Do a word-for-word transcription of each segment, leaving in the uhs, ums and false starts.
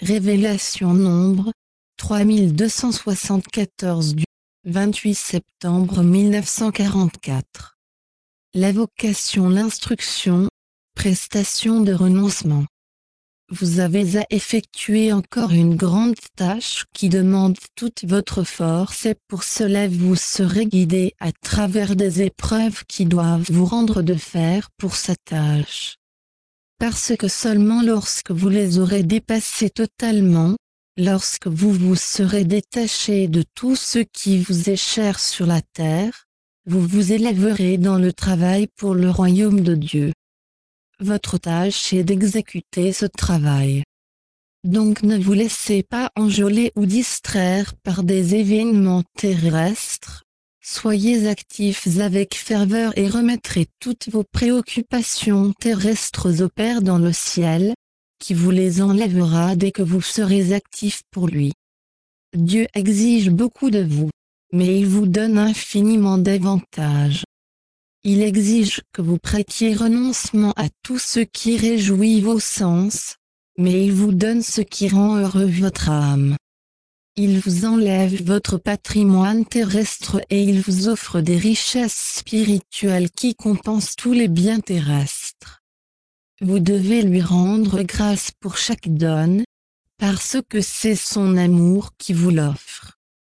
Révélation Nombre, trois mille deux cent soixante-quatorze du vingt-huit septembre mille neuf cent quarante-quatre. La vocation, l'instruction, prestation de renoncement. Vous avez à effectuer encore une grande tâche qui demande toute votre force et pour cela vous serez guidé à travers des épreuves qui doivent vous rendre de fer pour cette tâche. Parce que seulement lorsque vous les aurez dépassées totalement, lorsque vous vous serez détaché de tout ce qui vous est cher sur la terre, vous vous élèverez dans le travail pour le royaume de Dieu. Votre tâche est d'exécuter ce travail. Donc ne vous laissez pas enjôler ou distraire par des événements terrestres. Soyez actifs avec ferveur et remettrez toutes vos préoccupations terrestres au Père dans le ciel, qui vous les enlèvera dès que vous serez actifs pour lui. Dieu exige beaucoup de vous, mais il vous donne infiniment d'avantages. Il exige que vous prêtiez renoncement à tout ce qui réjouit vos sens, mais il vous donne ce qui rend heureux votre âme. Il vous enlève votre patrimoine terrestre et il vous offre des richesses spirituelles qui compensent tous les biens terrestres. Vous devez lui rendre grâce pour chaque donne, parce que c'est son amour qui vous l'offre.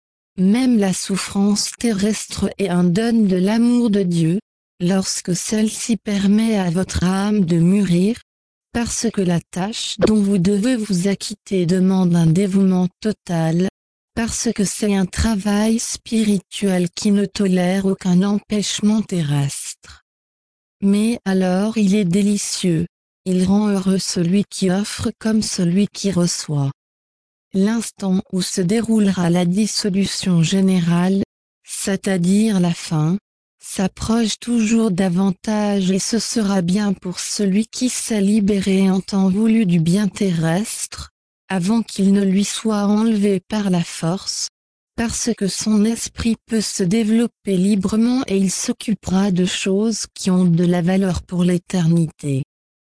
Même la souffrance terrestre est un don de l'amour de Dieu, lorsque celle-ci permet à votre âme de mûrir, parce que la tâche dont vous devez vous acquitter demande un dévouement total, parce que c'est un travail spirituel qui ne tolère aucun empêchement terrestre. Mais alors il est délicieux, il rend heureux celui qui offre comme celui qui reçoit. L'instant où se déroulera la dissolution générale, c'est-à-dire la fin, s'approche toujours davantage et ce sera bien pour celui qui s'est libéré en temps voulu du bien terrestre, avant qu'il ne lui soit enlevé par la force, parce que son esprit peut se développer librement et il s'occupera de choses qui ont de la valeur pour l'éternité.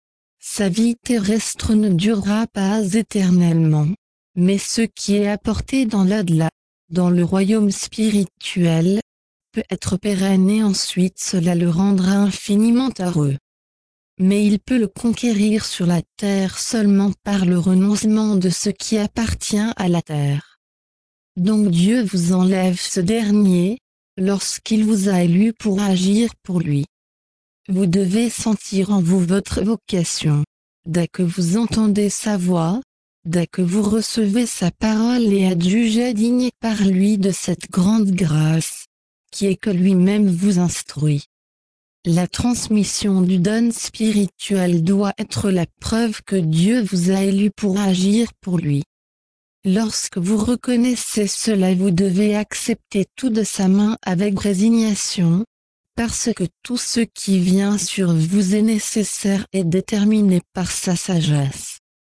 Sa vie terrestre ne durera pas éternellement, mais ce qui est apporté dans l'au-delà, dans le royaume spirituel, peut être pérenne et ensuite cela le rendra infiniment heureux. Mais il peut le conquérir sur la terre seulement par le renoncement de ce qui appartient à la terre. Donc Dieu vous enlève ce dernier, lorsqu'il vous a élu pour agir pour lui. Vous devez sentir en vous votre vocation. Dès que vous entendez sa voix, dès que vous recevez sa parole et êtes jugé digne par lui de cette grande grâce, qui est que lui-même vous instruit. La transmission du don spirituel doit être la preuve que Dieu vous a élu pour agir pour lui. Lorsque vous reconnaissez cela, vous devez accepter tout de sa main avec résignation, parce que tout ce qui vient sur vous est nécessaire et déterminé par sa sagesse.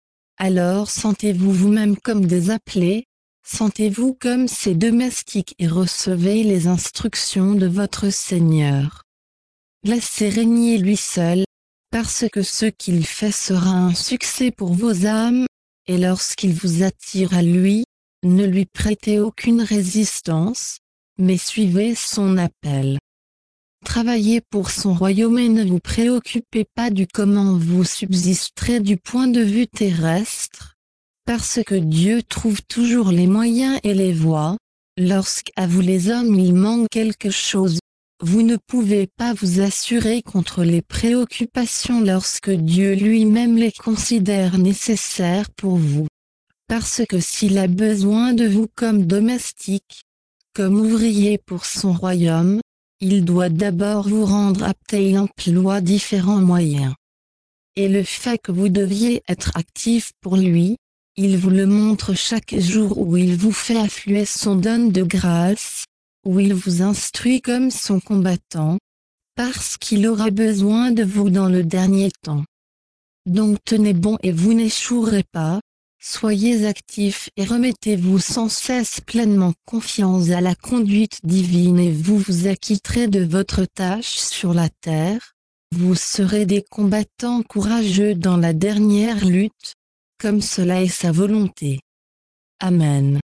Alors sentez-vous vous-même comme des appelés, sentez-vous comme ses domestiques et recevez les instructions de votre Seigneur. Laissez régner lui seul, parce que ce qu'il fait sera un succès pour vos âmes, et lorsqu'il vous attire à lui, ne lui prêtez aucune résistance, mais suivez son appel. Travaillez pour son royaume et ne vous préoccupez pas du comment vous subsisterez du point de vue terrestre, parce que Dieu trouve toujours les moyens et les voies. Lorsqu'à vous les hommes il manque quelque chose, vous ne pouvez pas vous assurer contre les préoccupations lorsque Dieu lui-même les considère nécessaires pour vous. Parce que s'il a besoin de vous comme domestique, comme ouvrier pour son royaume, il doit d'abord vous rendre apte et il emploie différents moyens. Et le fait que vous deviez être actif pour lui, il vous le montre chaque jour où il vous fait affluer son don de grâce, où il vous instruit comme son combattant, parce qu'il aura besoin de vous dans le dernier temps. Donc tenez bon et vous n'échouerez pas, soyez actifs et remettez-vous sans cesse pleinement confiance à la conduite divine et vous vous acquitterez de votre tâche sur la terre, vous serez des combattants courageux dans la dernière lutte, comme cela est sa volonté. Amen.